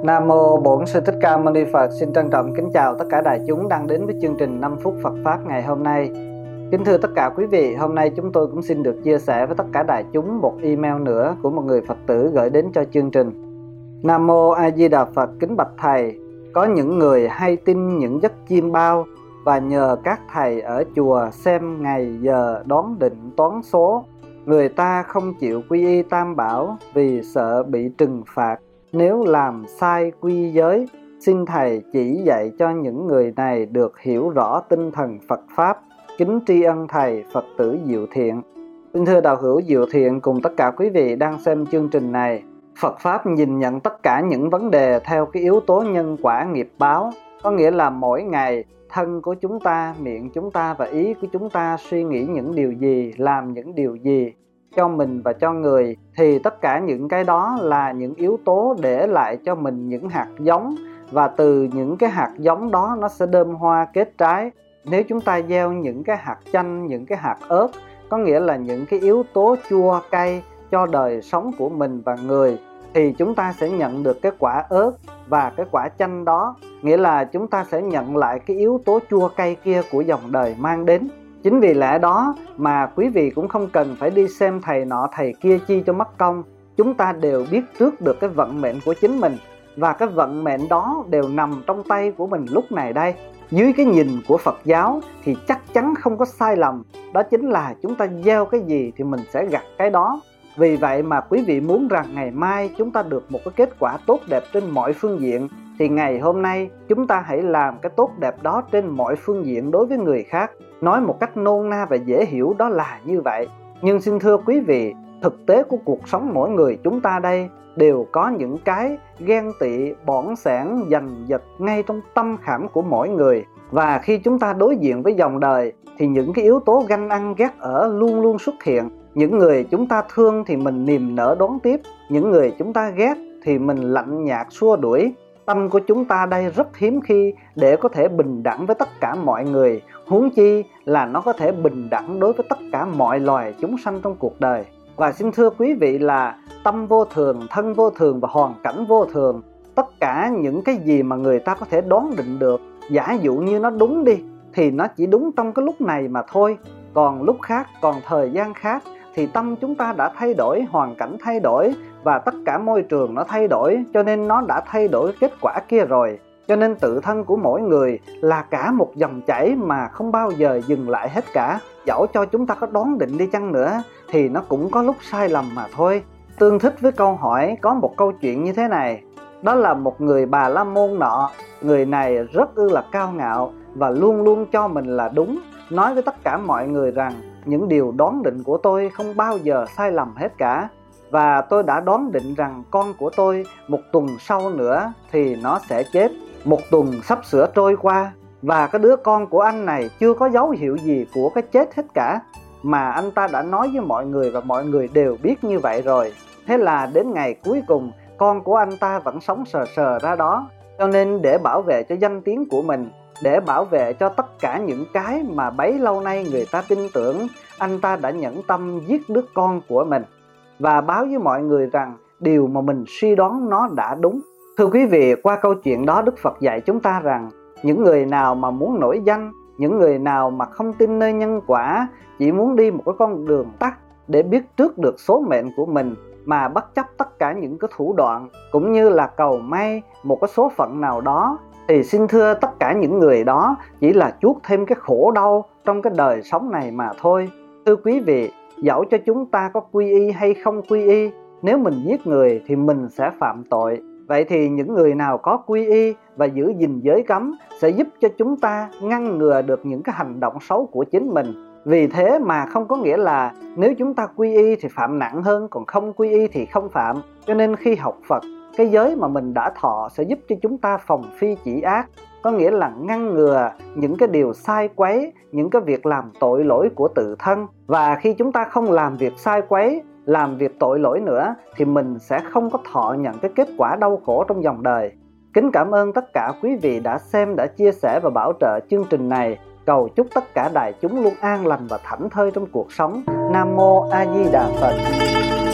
Nam Mô Bổn Sư Thích Ca Mâu Ni Phật. Xin trân trọng kính chào tất cả đại chúng đang đến với chương trình 5 phút Phật Pháp ngày hôm nay. Kính thưa tất cả quý vị, hôm nay chúng tôi cũng xin được chia sẻ với tất cả đại chúng một email nữa của một người Phật tử gửi đến cho chương trình. Nam Mô A Di Đà Phật. Kính bạch Thầy, có những người hay tin những giấc chiêm bao và nhờ các thầy ở chùa xem ngày giờ đoán định toán số. Người ta không chịu quy y Tam Bảo vì sợ bị trừng phạt nếu làm sai quy giới. Xin Thầy chỉ dạy cho những người này được hiểu rõ tinh thần Phật Pháp. Kính tri ân Thầy. Phật tử Diệu Thiện. Xin thưa đạo hữu Diệu Thiện cùng tất cả quý vị đang xem chương trình này, Phật Pháp nhìn nhận tất cả những vấn đề theo cái yếu tố nhân quả nghiệp báo. Có nghĩa là mỗi ngày thân của chúng ta, miệng chúng ta và ý của chúng ta suy nghĩ những điều gì, làm những điều gì cho mình và cho người, thì tất cả những cái đó là những yếu tố để lại cho mình những hạt giống, và từ những cái hạt giống đó nó sẽ đơm hoa kết trái. Nếu chúng ta gieo những cái hạt chanh, những cái hạt ớt, có nghĩa là những cái yếu tố chua cay cho đời sống của mình và người, thì chúng ta sẽ nhận được cái quả ớt và cái quả chanh đó. Nghĩa là chúng ta sẽ nhận lại cái yếu tố chua cay kia của dòng đời mang đến. Chính vì lẽ đó mà quý vị cũng không cần phải đi xem thầy nọ thầy kia chi cho mất công. Chúng ta đều biết trước được cái vận mệnh của chính mình, và cái vận mệnh đó đều nằm trong tay của mình lúc này đây. Dưới cái nhìn của Phật giáo thì chắc chắn không có sai lầm. Đó chính là chúng ta gieo cái gì thì mình sẽ gặt cái đó. Vì vậy mà quý vị muốn rằng ngày mai chúng ta được một cái kết quả tốt đẹp trên mọi phương diện, thì ngày hôm nay chúng ta hãy làm cái tốt đẹp đó trên mọi phương diện đối với người khác. Nói một cách nôm na và dễ hiểu đó là như vậy. Nhưng xin thưa quý vị, thực tế của cuộc sống mỗi người chúng ta đây đều có những cái ghen tị, bỏng sẻn, giành giật ngay trong tâm khảm của mỗi người. Và khi chúng ta đối diện với dòng đời thì những cái yếu tố ganh ăn ghét ở luôn luôn xuất hiện. Những người chúng ta thương thì mình niềm nở đón tiếp, những người chúng ta ghét thì mình lạnh nhạt xua đuổi. Tâm của chúng ta đây rất hiếm khi để có thể bình đẳng với tất cả mọi người, huống chi là nó có thể bình đẳng đối với tất cả mọi loài chúng sanh trong cuộc đời. Và xin thưa quý vị là tâm vô thường, thân vô thường và hoàn cảnh vô thường. Tất cả những cái gì mà người ta có thể đoán định được, giả dụ như nó đúng đi, thì nó chỉ đúng trong cái lúc này mà thôi. Còn lúc khác, còn thời gian khác thì tâm chúng ta đã thay đổi, hoàn cảnh thay đổi và tất cả môi trường nó thay đổi, cho nên nó đã thay đổi kết quả kia rồi. Cho nên tự thân của mỗi người là cả một dòng chảy mà không bao giờ dừng lại hết cả. Dẫu cho chúng ta có đoán định đi chăng nữa thì nó cũng có lúc sai lầm mà thôi. Tương thích với câu hỏi, có một câu chuyện như thế này. Đó là một người Bà La Môn nọ. Người này rất là cao ngạo và luôn luôn cho mình là đúng, nói với tất cả mọi người rằng những điều đoán định của tôi không bao giờ sai lầm hết cả. Và tôi đã đoán định rằng con của tôi một tuần sau nữa thì nó sẽ chết. Một tuần sắp sửa trôi qua và cái đứa con của anh này chưa có dấu hiệu gì của cái chết hết cả, mà anh ta đã nói với mọi người và mọi người đều biết như vậy rồi. Thế là đến ngày cuối cùng con của anh ta vẫn sống sờ sờ ra đó. Cho nên để bảo vệ cho danh tiếng của mình, để bảo vệ cho tất cả những cái mà bấy lâu nay người ta tin tưởng, anh ta đã nhẫn tâm giết đứa con của mình và báo với mọi người rằng điều mà mình suy đoán nó đã đúng. Thưa quý vị, qua câu chuyện đó Đức Phật dạy chúng ta rằng những người nào mà muốn nổi danh, những người nào mà không tin nơi nhân quả, chỉ muốn đi một cái con đường tắt để biết trước được số mệnh của mình, mà bất chấp tất cả những cái thủ đoạn cũng như là cầu may một cái số phận nào đó, thì xin thưa tất cả những người đó chỉ là chuốc thêm cái khổ đau trong cái đời sống này mà thôi. Thưa quý vị, dẫu cho chúng ta có quy y hay không quy y, nếu mình giết người thì mình sẽ phạm tội. Vậy thì những người nào có quy y và giữ gìn giới cấm sẽ giúp cho chúng ta ngăn ngừa được những cái hành động xấu của chính mình. Vì thế mà không có nghĩa là nếu chúng ta quy y thì phạm nặng hơn, còn không quy y thì không phạm. Cho nên khi học Phật, cái giới mà mình đã thọ sẽ giúp cho chúng ta phòng phi chỉ ác, có nghĩa là ngăn ngừa những cái điều sai quấy, những cái việc làm tội lỗi của tự thân. Và khi chúng ta không làm việc sai quấy, làm việc tội lỗi nữa thì mình sẽ không có thọ nhận cái kết quả đau khổ trong dòng đời. Kính cảm ơn tất cả quý vị đã xem, đã chia sẻ và bảo trợ chương trình này. Cầu chúc tất cả đại chúng luôn an lành và thảnh thơi trong cuộc sống. Nam Mô A Di Đà Phật.